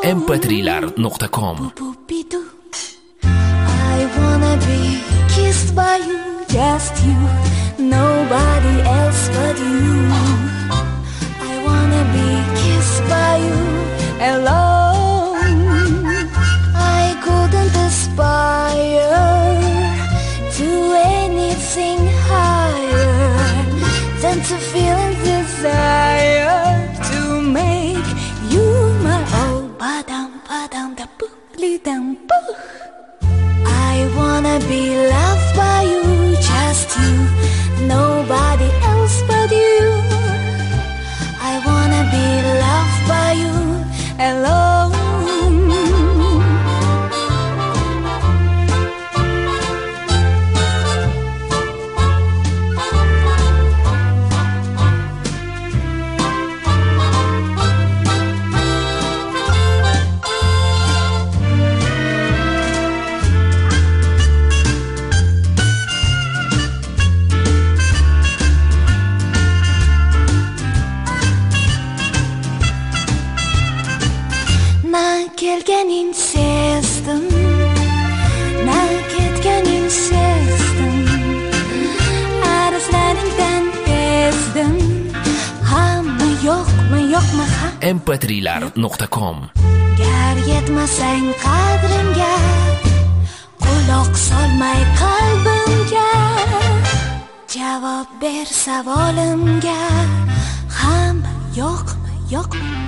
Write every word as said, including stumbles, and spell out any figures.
em p trilar nuqta com. I wanna be kissed by you, just you, nobody else but you. I wanna be kissed by you alone. I couldn't aspire to anything higher than to feel and desire to make you my own. Ba-dum, ba-dum, da boo, li-dum, boo. I wanna be loved by you, just you, nobody else but you. I wanna be loved by you alone. Kelganin sezdim, na ketganin sezdim. Arizlaringdan bezdim. Hamma yo'qmi, yo'qmi ham em p trilar nuqta com. Gar yetmasang qadrimga, quloq solmay qalbimga, javob ber savolimga. Hamma yo'qmi, yo'qmi